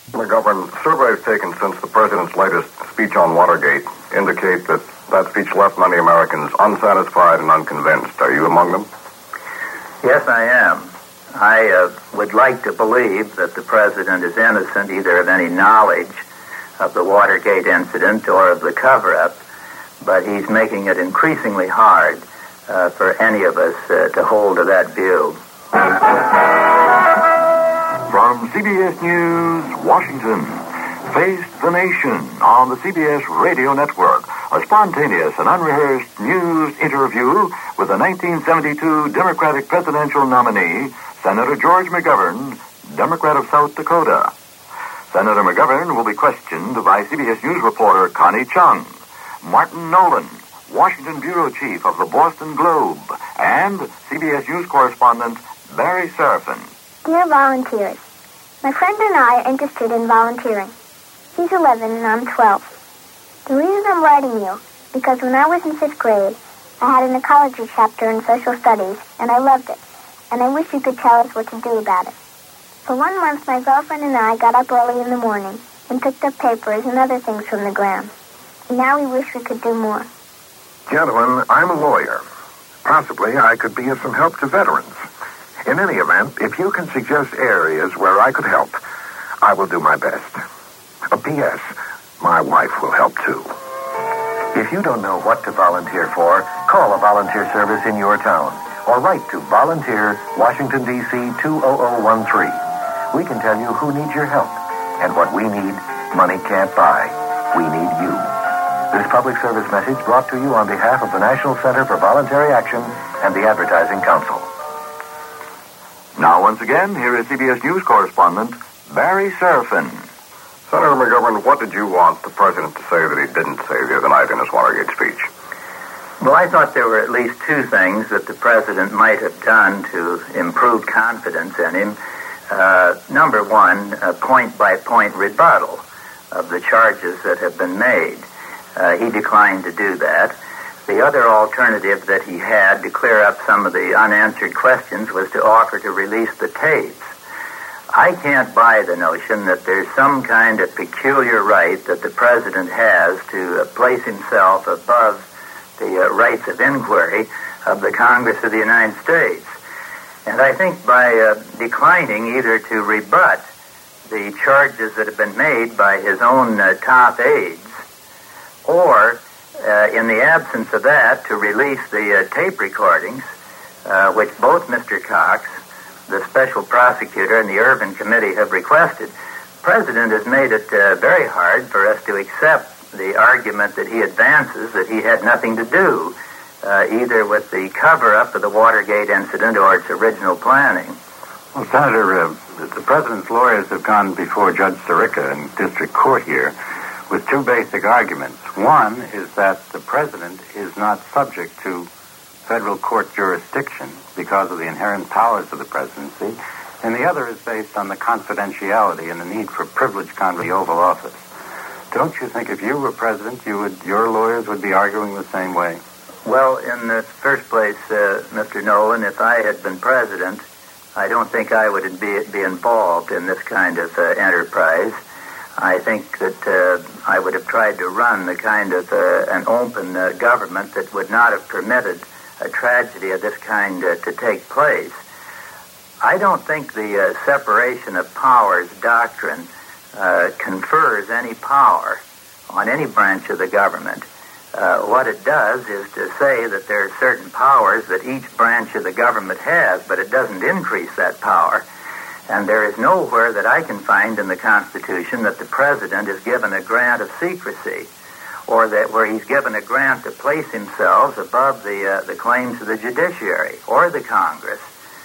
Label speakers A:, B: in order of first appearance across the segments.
A: McGovern, surveys taken since the president's latest speech on Watergate indicate that speech left many Americans unsatisfied and unconvinced. Are you among them?
B: Yes, I am. I would like to believe that the president is innocent either of any knowledge of the Watergate incident or of the cover-up, but he's making it increasingly hard for any of us to hold to that view.
C: From CBS News, Washington, Face the Nation on the CBS Radio Network. A spontaneous and unrehearsed news interview with the 1972 Democratic presidential nominee, Senator George McGovern, Democrat of South Dakota. Senator McGovern will be questioned by CBS News reporter Connie Chung, Martin Nolan, Washington bureau chief of the Boston Globe, and CBS News correspondent Barry Serafin.
D: Dear volunteers, my friend and I are interested in volunteering. He's 11 and I'm 12. The reason I'm writing you, because when I was in 5th grade, I had an ecology chapter in social studies, and I loved it, and I wish you could tell us what to do about it. For 1 month, my girlfriend and I got up early in the morning and picked up papers and other things from the ground. And now we wish we could do more.
E: Gentlemen, I'm a lawyer. Possibly I could be of some help to veterans. In any event, if you can suggest areas where I could help, I will do my best. P.S. My wife will help, too.
F: If you don't know what to volunteer for, call a volunteer service in your town or write to Volunteer, Washington, D.C. 20013. We can tell you who needs your help. And what we need, money can't buy. We need you. This public service message brought to you on behalf of the National Center for Voluntary Action and the Advertising Council.
C: Now, once again, here is CBS News correspondent Barry Serafin.
A: Senator McGovern, what did you want the president to say that he didn't say the other night in his Watergate speech?
B: Well, I thought there were at least two things that the president might have done to improve confidence in him. Number one, a point-by-point rebuttal of the charges that have been made. He declined to do that. The other alternative that he had to clear up some of the unanswered questions was to offer to release the tapes. I can't buy the notion that there's some kind of peculiar right that the president has to place himself above the rights of inquiry of the Congress of the United States. And I think by declining either to rebut the charges that have been made by his own top aides, or in the absence of that, to release the tape recordings, which both Mr. Cox, the special prosecutor, and the Irvin Committee have requested, the president has made it very hard for us to accept the argument that he advances that he had nothing to do either with the cover-up of the Watergate incident or its original planning.
G: Well, Senator, the president's lawyers have gone before Judge Sirica in district court here with two basic arguments. One is that the president is not subject to federal court jurisdiction because of the inherent powers of the presidency, and the other is based on the confidentiality and the need for privilege in the Oval Office. Don't you think if you were president, your lawyers would be arguing the same way?
B: Well, in the first place, Mr. Nolan, if I had been president, I don't think I would be involved in this kind of enterprise. I think that I would have tried to run the kind of an open government that would not have permitted a tragedy of this kind to take place. I don't think the separation of powers doctrine confers any power on any branch of the government. What it does is to say that there are certain powers that each branch of the government has, but it doesn't increase that power. And there is nowhere that I can find in the Constitution that the president is given a grant of secrecy, or that where he's given a grant to place himself above the claims of the judiciary or the Congress.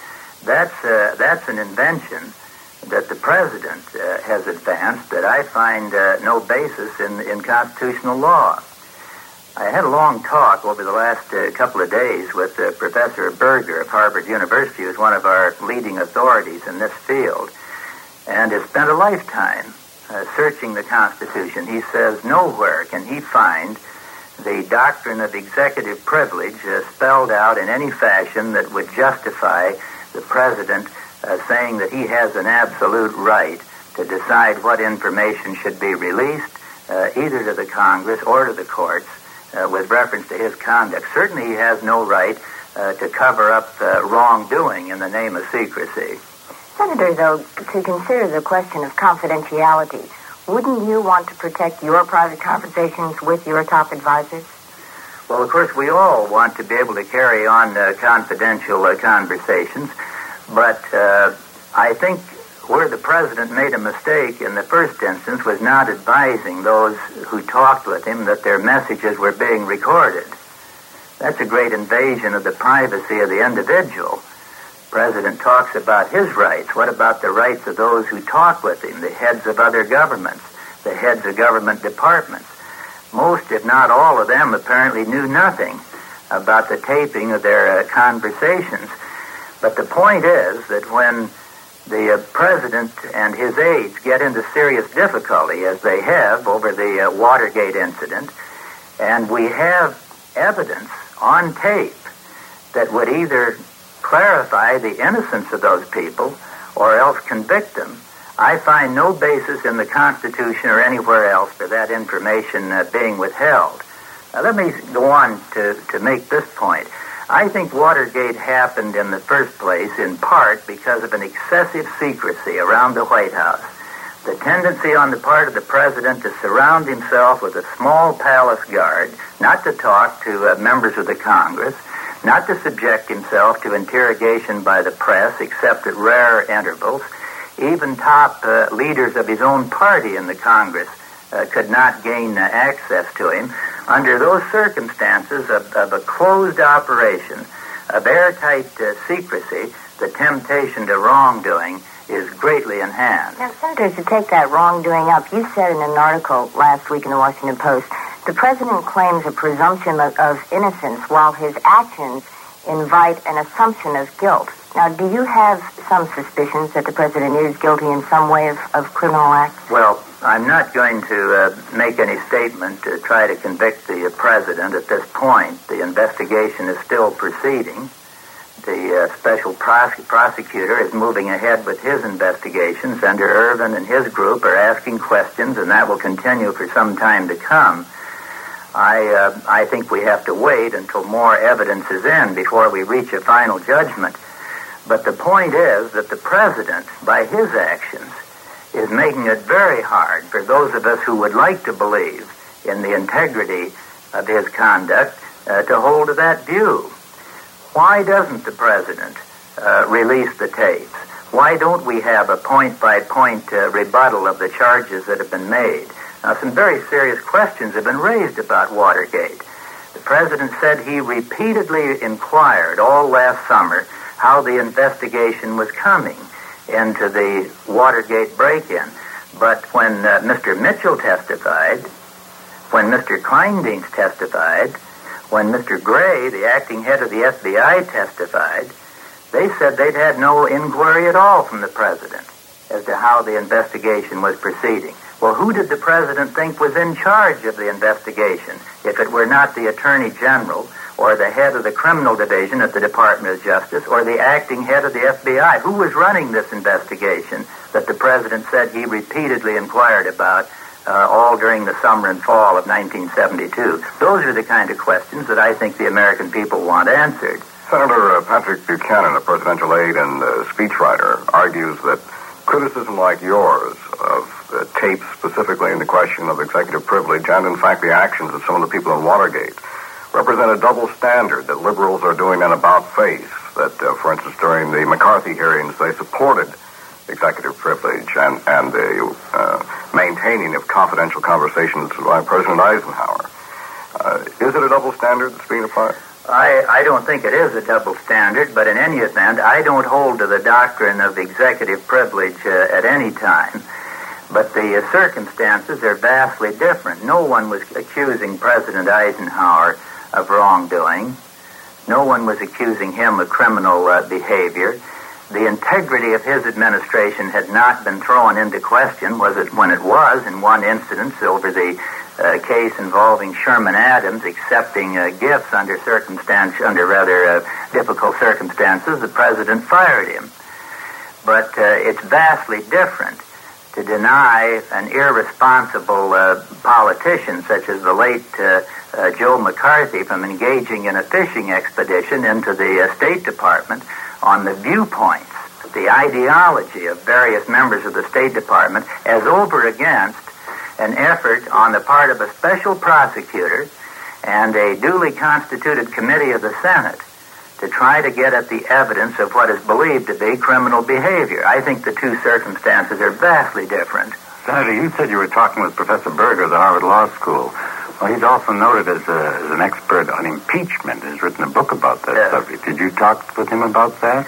B: That's an invention that the president has advanced that I find no basis in constitutional law. I had a long talk over the last couple of days with Professor Berger of Harvard University, who's one of our leading authorities in this field, and has spent a lifetime searching the Constitution. He says nowhere can he find the doctrine of executive privilege spelled out in any fashion that would justify the president saying that he has an absolute right to decide what information should be released, either to the Congress or to the courts, with reference to his conduct. Certainly he has no right to cover up wrongdoing in the name of secrecy.
H: Senator, though, to consider the question of confidentiality, wouldn't you want to protect your private conversations with your top advisors?
B: Well, of course, we all want to be able to carry on confidential conversations, but I think where the president made a mistake in the first instance was not advising those who talked with him that their messages were being recorded. That's a great invasion of the privacy of the individual. The president talks about his rights. What about the rights of those who talk with him, the heads of other governments, the heads of government departments? Most, if not all of them, apparently knew nothing about the taping of their conversations. But the point is that when the president and his aides get into serious difficulty, as they have over the Watergate incident, and we have evidence on tape that would either clarify the innocence of those people or else convict them, I find no basis in the Constitution or anywhere else for that information being withheld. Now, let me go on to make this point. I think Watergate happened in the first place in part because of an excessive secrecy around the White House. The tendency on the part of the president to surround himself with a small palace guard, not to talk to members of the Congress, not to subject himself to interrogation by the press except at rare intervals. Even top leaders of his own party in the Congress could not gain access to him. Under those circumstances of a closed operation, of airtight secrecy, the temptation to wrongdoing is greatly enhanced.
H: Now, Senator, to take that wrongdoing up, you said in an article last week in the Washington Post, the president claims a presumption of innocence while his actions invite an assumption of guilt. Now, do you have some suspicions that the president is guilty in some way of criminal acts?
B: Well, I'm not going to make any statement to try to convict the president at this point. The investigation is still proceeding. The special prosecutor is moving ahead with his investigation. Senator Ervin and his group are asking questions, and that will continue for some time to come. I think we have to wait until more evidence is in before we reach a final judgment. But the point is that the president, by his actions, is making it very hard for those of us who would like to believe in the integrity of his conduct to hold to that view. Why doesn't the president release the tapes? Why don't we have a point-by-point rebuttal of the charges that have been made? Now, some very serious questions have been raised about Watergate. The president said he repeatedly inquired all last summer how the investigation was coming into the Watergate break-in. But when Mr. Mitchell testified, when Mr. Kleindienst testified, when Mr. Gray, the acting head of the FBI, testified, they said they'd had no inquiry at all from the president as to how the investigation was proceeding. Well, who did the president think was in charge of the investigation if it were not the Attorney General or the head of the criminal division at the Department of Justice or the acting head of the FBI? Who was running this investigation that the president said he repeatedly inquired about all during the summer and fall of 1972? Those are the kind of questions that I think the American people want answered.
A: Senator Patrick Buchanan, a presidential aide and speechwriter, argues that criticism like yours of tapes specifically in the question of executive privilege and, in fact, the actions of some of the people in Watergate represent a double standard that liberals are doing an about-face. That, for instance, during the McCarthy hearings, they supported executive privilege and the maintaining of confidential conversations by President Eisenhower. Is it a double standard that's being applied?
B: I don't think it is a double standard, but in any event, I don't hold to the doctrine of executive privilege at any time. But the circumstances are vastly different. No one was accusing President Eisenhower of wrongdoing. No one was accusing him of criminal behavior. The integrity of his administration had not been thrown into question, was it when it was, in one instance, over the case involving Sherman Adams accepting gifts under rather difficult circumstances. The president fired him. But it's vastly different to deny an irresponsible politician such as the late Joe McCarthy from engaging in a fishing expedition into the State Department on the viewpoints, the ideology of various members of the State Department, as over against an effort on the part of a special prosecutor and a duly constituted committee of the Senate to try to get at the evidence of what is believed to be criminal behavior. I think the two circumstances are vastly different.
G: Senator, you said you were talking with Professor Berger of the Harvard Law School. Well, he's also noted as an expert on impeachment. He's written a book about that subject. Did you talk with him about that?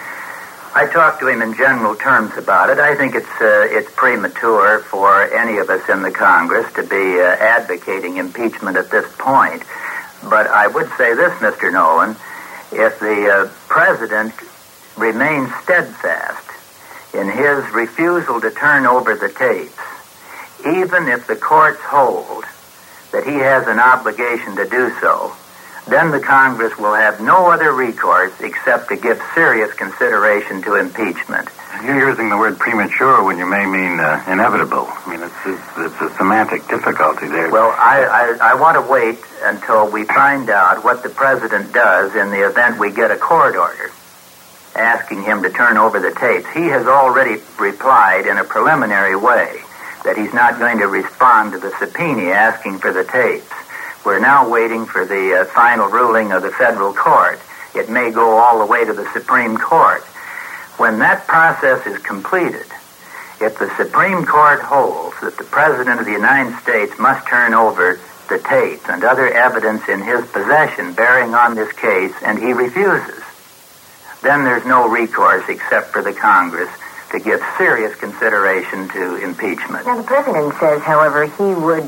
B: I talked to him in general terms about it. I think it's premature for any of us in the Congress to be advocating impeachment at this point. But I would say this, Mr. Nolan, if the president remains steadfast in his refusal to turn over the tapes, even if the courts hold that he has an obligation to do so, then the Congress will have no other recourse except to give serious consideration to impeachment.
G: You're using the word premature when you may mean inevitable. I mean, it's a semantic difficulty there.
B: Well, I want to wait until we find out what the president does in the event we get a court order asking him to turn over the tapes. He has already replied in a preliminary way that he's not going to respond to the subpoena asking for the tapes. We're now waiting for the final ruling of the federal court. It may go all the way to the Supreme Court. When that process is completed, if the Supreme Court holds that the President of the United States must turn over the tapes and other evidence in his possession bearing on this case, and he refuses, then there's no recourse except for the Congress to give serious consideration to impeachment.
H: Now, the President says, however, he would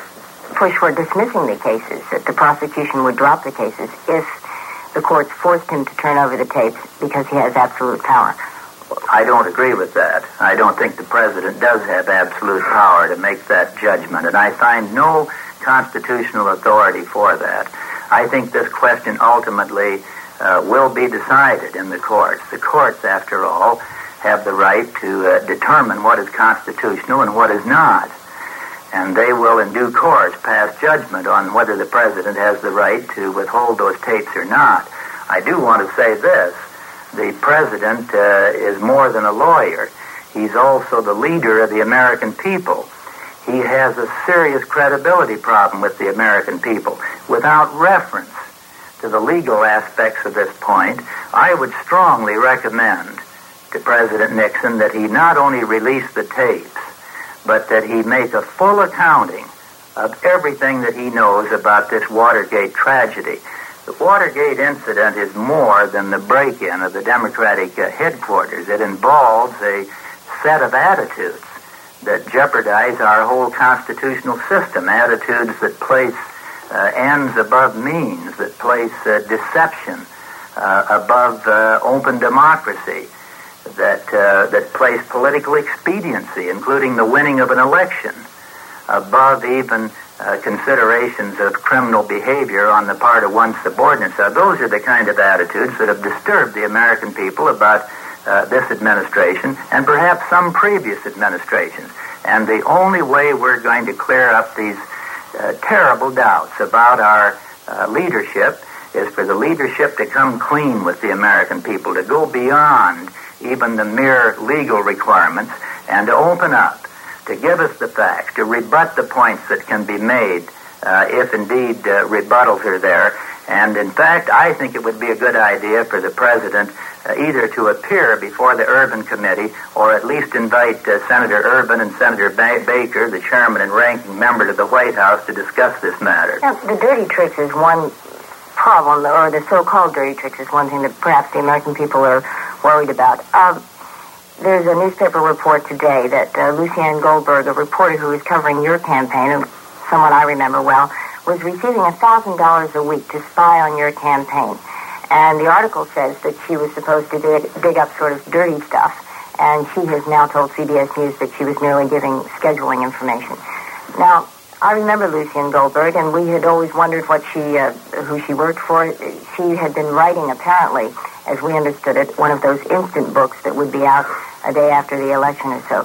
H: push for dismissing the cases, that the prosecution would drop the cases if the courts forced him to turn over the tapes because he has absolute power.
B: I don't agree with that. I don't think the President does have absolute power to make that judgment, and I find no constitutional authority for that. I think this question ultimately will be decided in the courts. The courts, after all, have the right to determine what is constitutional and what is not. And they will, in due course, pass judgment on whether the President has the right to withhold those tapes or not. I do want to say this. The President is more than a lawyer. He's also the leader of the American people. He has a serious credibility problem with the American people. Without reference to the legal aspects of this point, I would strongly recommend to President Nixon that he not only release the tapes, but that he make a full accounting of everything that he knows about this Watergate tragedy. The Watergate incident is more than the break-in of the Democratic headquarters. It involves a set of attitudes that jeopardize our whole constitutional system, attitudes that place ends above means, that place deception above open democracy, that place political expediency, including the winning of an election, above even considerations of criminal behavior on the part of one's subordinates. Those are the kind of attitudes that have disturbed the American people about this administration and perhaps some previous administrations. And the only way we're going to clear up these terrible doubts about our leadership is for the leadership to come clean with the American people, to go beyond even the mere legal requirements, and to open up, to give us the facts, to rebut the points that can be made if indeed rebuttals are there. And in fact, I think it would be a good idea for the President either to appear before the Urban Committee or at least invite Senator Urban and Senator Baker, the chairman and ranking member to the White House, to discuss this matter.
H: Now, the dirty tricks is one problem, or the so-called dirty tricks is one thing that perhaps the American people are worried about. There's a newspaper report today that Lucien Goldberg, a reporter who was covering your campaign, someone I remember well, was receiving $1,000 a week to spy on your campaign. And the article says that she was supposed to dig up sort of dirty stuff, and she has now told CBS News that she was merely giving scheduling information. Now, I remember Lucien Goldberg, and we had always wondered who she worked for. She had been writing, apparently, as we understood it, one of those instant books that would be out a day after the election or so.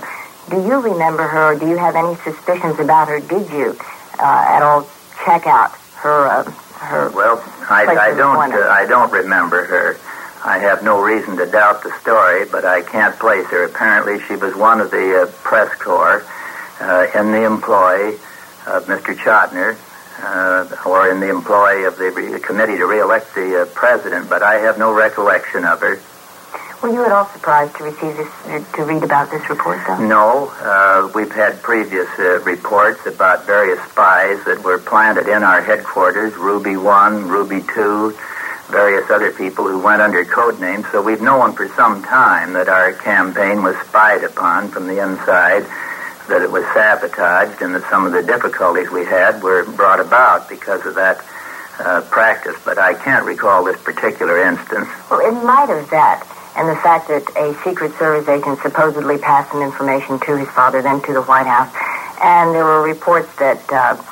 H: Do you remember her, or do you have any suspicions about her? Did you at all check out her?
B: Well, I don't remember her. I have no reason to doubt the story, but I can't place her. Apparently, she was one of the press corps in the employ of Mr. Chotiner, or in the employ of the committee to re-elect the president, but I have no recollection of her.
H: Were you at all surprised to receive this, to read about this report, though?
B: No. We've had previous reports about various spies that were planted in our headquarters, Ruby 1, Ruby 2, various other people who went under code names, so we've known for some time that our campaign was spied upon from the inside, that it was sabotaged, and that some of the difficulties we had were brought about because of that practice, but I can't recall this particular instance.
H: Well, in light of that, and the fact that a Secret Service agent supposedly passed some information to his father, then to the White House, and there were reports that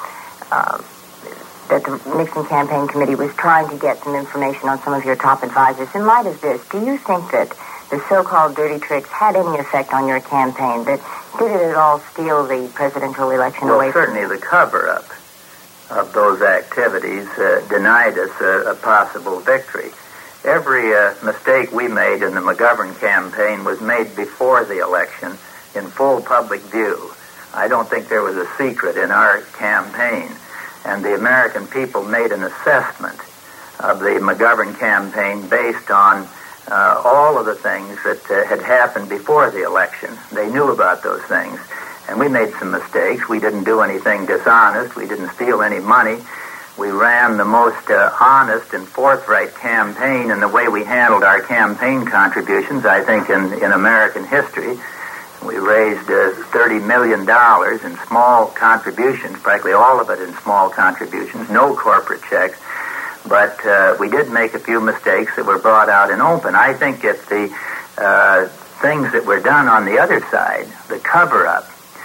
H: the Nixon campaign committee was trying to get some information on some of your top advisors. In light of this, do you think that the so-called dirty tricks had any effect on your campaign? That did it at all steal the presidential election away from you?
B: Well, certainly the cover-up of those activities denied us a possible victory. Every mistake we made in the McGovern campaign was made before the election in full public view. I don't think there was a secret in our campaign. And the American people made an assessment of the McGovern campaign based on all of the things that had happened before the election. They knew about those things. And we made some mistakes. We didn't do anything dishonest. We didn't steal any money. We ran the most honest and forthright campaign in the way we handled our campaign contributions, I think, in American history. We raised $30 million in small contributions, practically all of it in small contributions, no corporate checks. But we did make a few mistakes that were brought out in open. I think if the things that were done on the other side, the cover-up,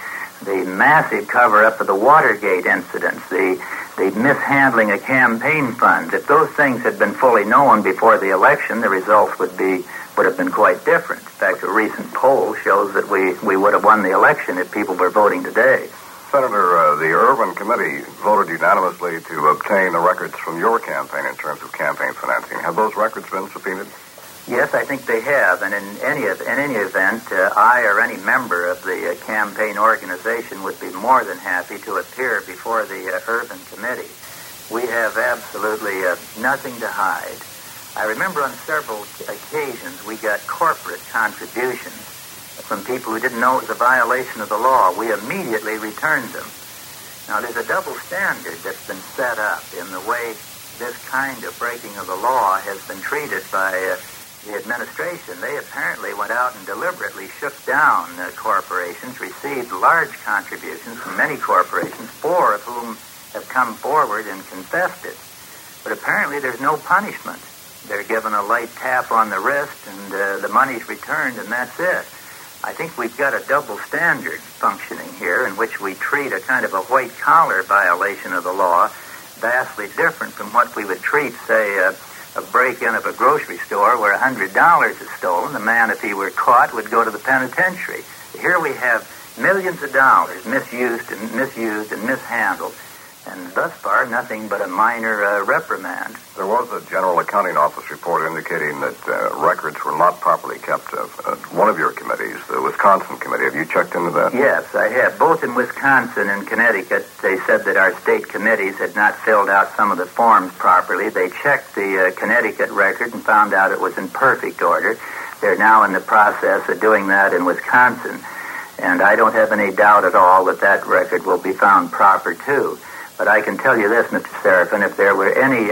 B: the massive cover-up of the Watergate incidents, the mishandling of campaign funds, if those things had been fully known before the election, the results would have been quite different. In fact, a recent poll shows that we would have won the election if people were voting today.
A: Senator, the Irvin Committee voted unanimously to obtain the records from your campaign in terms of campaign financing. Have those records been subpoenaed?
B: Yes, I think they have, and in any event, I or any member of the campaign organization would be more than happy to appear before the Irvin Committee. We have absolutely nothing to hide. I remember on several occasions we got corporate contributions from people who didn't know it was a violation of the law. We immediately returned them. Now, there's a double standard that's been set up in the way this kind of breaking of the law has been treated by the administration. They apparently went out and deliberately shook down corporations, received large contributions from many corporations, 4 of whom have come forward and confessed it. But apparently there's no punishment. They're given a light tap on the wrist and the money's returned, and that's it. I think we've got a double standard functioning here in which we treat a kind of a white-collar violation of the law vastly different from what we would treat, say, a break-in of a grocery store where $100 is stolen. The man, if he were caught, would go to the penitentiary. Here we have millions of dollars misused and mishandled, and thus far nothing but a minor reprimand.
A: There was a General Accounting Office report indicating that records were not properly kept of one of your committees, the Wisconsin committee. Have you checked into that?
B: Yes, I have. Both in Wisconsin and Connecticut, they said that our state committees had not filled out some of the forms properly. They checked the Connecticut record and found out it was in perfect order. They're now in the process of doing that in Wisconsin, and I don't have any doubt at all that that record will be found proper, too. But I can tell you this, Mr. Serafin, if there were any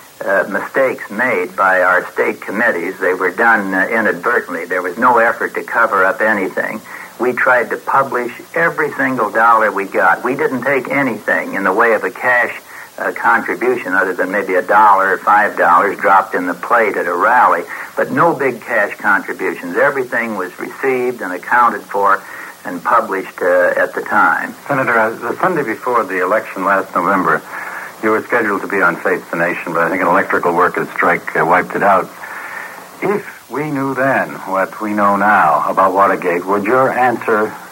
B: mistakes made by our state committees, they were done inadvertently. There was no effort to cover up anything. We tried to publish every single dollar we got. We didn't take anything in the way of a cash contribution other than maybe $1 or $5 dropped in the plate at a rally, but no big cash contributions. Everything was received and accounted for and published at the time.
G: Senator, the Sunday before the election last November, you were scheduled to be on Face the Nation, but I think an electrical workers' strike wiped it out. If we knew then what we know now about Watergate, would your answer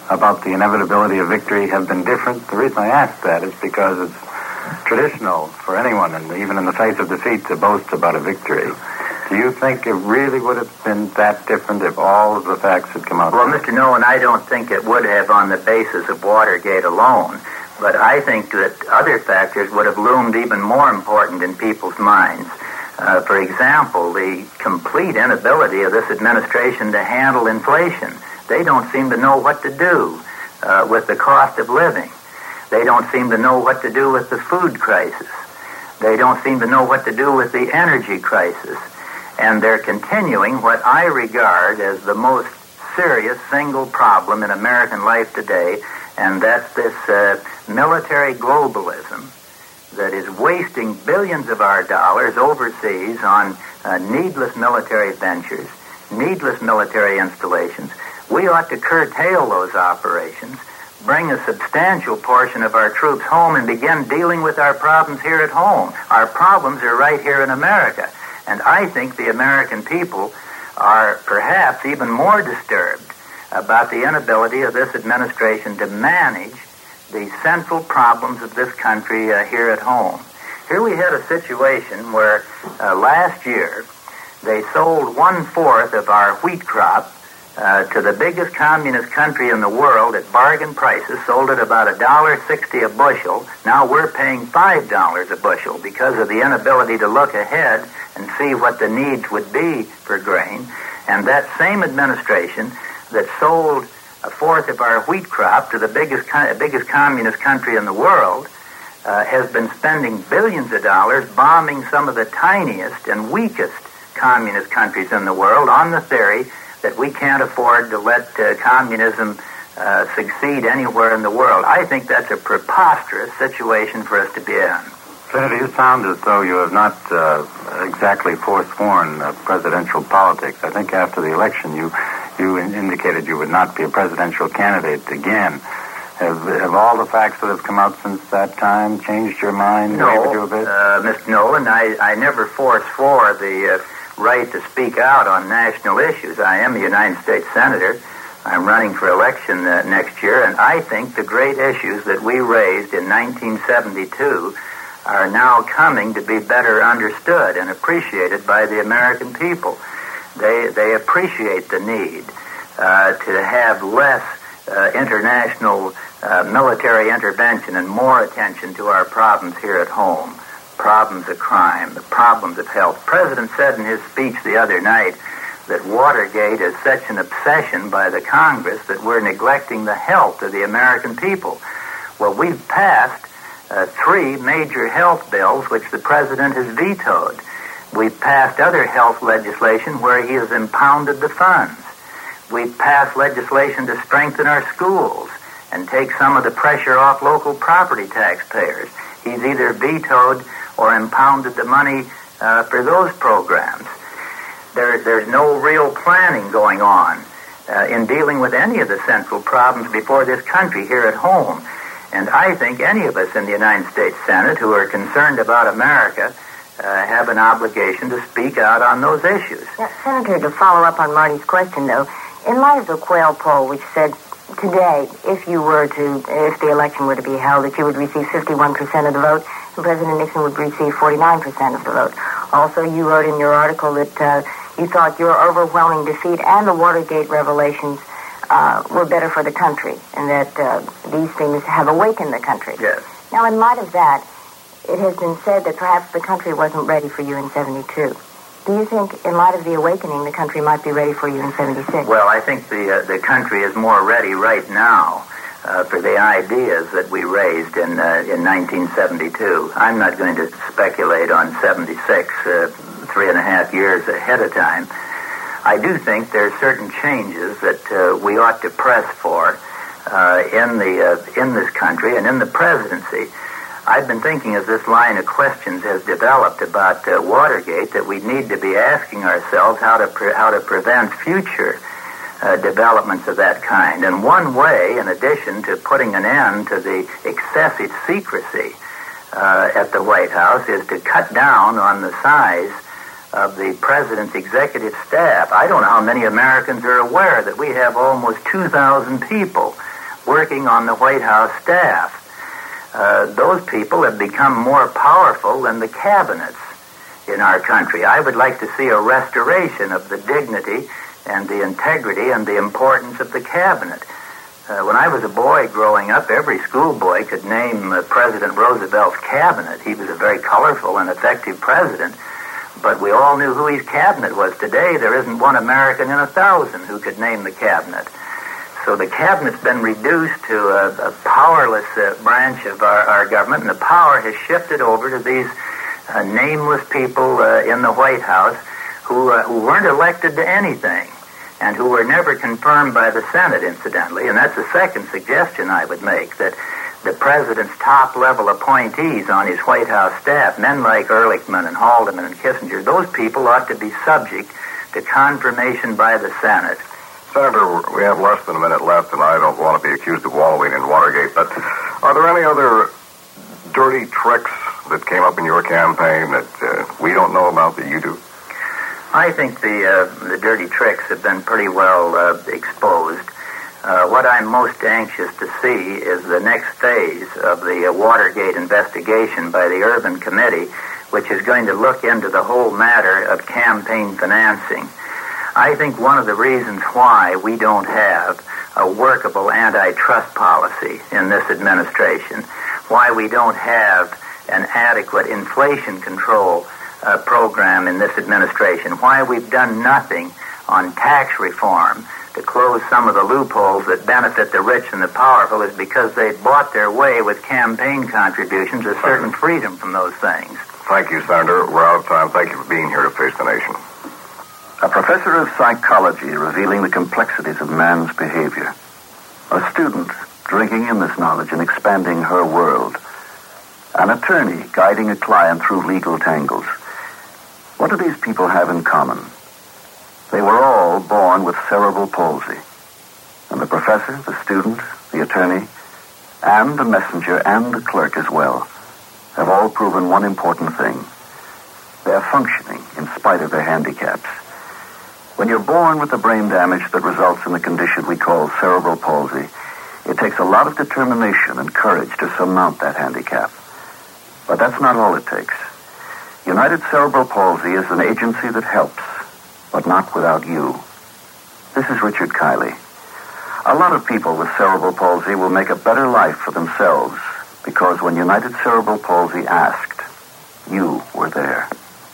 G: about the inevitability of victory have been different? The reason I ask that is because it's traditional for anyone, and even in the face of defeat, to boast about a victory. Do you think it really would have been that different if all of the facts had come out?
B: Well, Mr. Nolan, I don't think it would have on the basis of Watergate alone. But I think that other factors would have loomed even more important in people's minds. For example, the complete inability of this administration to handle inflation. They don't seem to know what to do with the cost of living. They don't seem to know what to do with the food crisis. They don't seem to know what to do with the energy crisis. And they're continuing what I regard as the most serious single problem in American life today, and that's this military globalism that is wasting billions of our dollars overseas on needless military ventures, needless military installations. We ought to curtail those operations, bring a substantial portion of our troops home, and begin dealing with our problems here at home. Our problems are right here in America. And I think the American people are perhaps even more disturbed about the inability of this administration to manage the central problems of this country here at home. Here we had a situation where last year they sold 1/4 of our wheat crop to the biggest communist country in the world at bargain prices, sold at about $1.60 a bushel. Now we're paying $5 a bushel because of the inability to look ahead and see what the needs would be for grain. And that same administration that sold 1/4 of our wheat crop to the biggest communist country in the world has been spending billions of dollars bombing some of the tiniest and weakest communist countries in the world on the theory that we can't afford to let communism succeed anywhere in the world. I think that's a preposterous situation for us to be in.
G: Senator, you sound as though you have not exactly forsworn presidential politics. I think after the election you indicated you would not be a presidential candidate again. Have all the facts that have come out since that time changed your mind?
B: No,
G: wavered you a bit?
B: Mr. Nolan, I never forswore the right to speak out on national issues. I am a United States Senator. I'm running for election next year, and I think the great issues that we raised in 1972 are now coming to be better understood and appreciated by the American people. They appreciate the need to have less international military intervention and more attention to our problems here at home. Problems of crime, the problems of health. The President said in his speech the other night that Watergate is such an obsession by the Congress that we're neglecting the health of the American people. Well, we've passed 3 major health bills which the President has vetoed. We've passed other health legislation where he has impounded the funds. We've passed legislation to strengthen our schools and take some of the pressure off local property taxpayers. He's either vetoed or impounded the money for those programs. There's no real planning going on in dealing with any of the central problems before this country here at home. And I think any of us in the United States Senate who are concerned about America have an obligation to speak out on those issues.
H: Now, Senator, to follow up on Marty's question, though, in light of the Quayle poll, which said today, if the election were to be held, that you would receive 51% of the vote, and President Nixon would receive 49% of the vote. Also, you wrote in your article that you thought your overwhelming defeat and the Watergate revelations were better for the country, and that these things have awakened the country.
B: Yes.
H: Now, in light of that, it has been said that perhaps the country wasn't ready for you in 72. Do you think, in light of the awakening, the country might be ready for you in 76?
B: Well, I think the country is more ready right now for the ideas that we raised in 1972. I'm not going to speculate on 76, 3.5 years ahead of time. I do think there are certain changes that we ought to press for in this country and in the presidency. I've been thinking as this line of questions has developed about Watergate that we need to be asking ourselves how to prevent future developments of that kind. And one way, in addition to putting an end to the excessive secrecy at the White House, is to cut down on the size of the President's executive staff. I don't know how many Americans are aware that we have almost 2,000 people working on the White House staff. Those people have become more powerful than the cabinets in our country. I would like to see a restoration of the dignity and the integrity and the importance of the cabinet. When I was a boy growing up, every schoolboy could name President Roosevelt's cabinet. He was a very colorful and effective president, but we all knew who his cabinet was. Today, there isn't one American in 1,000 who could name the cabinet. So the cabinet's been reduced to a powerless branch of our government, and the power has shifted over to these nameless people in the White House who weren't elected to anything and who were never confirmed by the Senate, incidentally. And that's the second suggestion I would make, that the president's top-level appointees on his White House staff, men like Ehrlichman and Haldeman and Kissinger, those people ought to be subject to confirmation by the Senate.
A: Senator, we have less than a minute left, and I don't want to be accused of wallowing in Watergate, but are there any other dirty tricks that came up in your campaign that we don't know about that you do?
B: I think the dirty tricks have been pretty well exposed. What I'm most anxious to see is the next phase of the Watergate investigation by the Urban Committee, which is going to look into the whole matter of campaign financing. I think one of the reasons why we don't have a workable antitrust policy in this administration, why we don't have an adequate inflation control program in this administration, why we've done nothing on tax reform to close some of the loopholes that benefit the rich and the powerful, is because they bought their way with campaign contributions a certain freedom from those things.
A: Thank you, Senator. We're out of time. Thank you for being here to Face the Nation.
I: A professor of psychology revealing the complexities of man's behavior. A student drinking in this knowledge and expanding her world. An attorney guiding a client through legal tangles. What do these people have in common? They were all born with cerebral palsy. And the professor, the student, the attorney, and the messenger and the clerk as well have all proven one important thing. They are functioning in spite of their handicaps. When you're born with the brain damage that results in the condition we call cerebral palsy, it takes a lot of determination and courage to surmount that handicap. But that's not all it takes. United Cerebral Palsy is an agency that helps, but not without you. This is Richard Kiley. A lot of people with cerebral palsy will make a better life for themselves because when United Cerebral Palsy asked, you were there.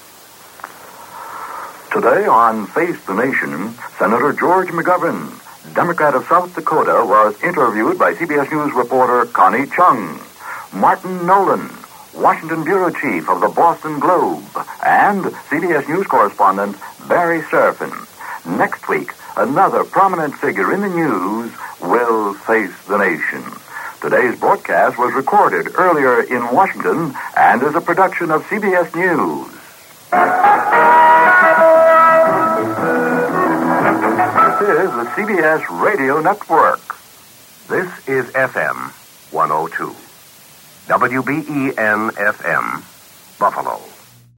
C: Today on Face the Nation, Senator George McGovern, Democrat of South Dakota, was interviewed by CBS News reporter Connie Chung. Martin Nolan, Washington Bureau Chief of the Boston Globe, and CBS News correspondent Barry Serafin. Next week, another prominent figure in the news will face the nation. Today's broadcast was recorded earlier in Washington and is a production of CBS News. This is the CBS Radio Network.
J: This is FM 102. WBEN-FM, Buffalo.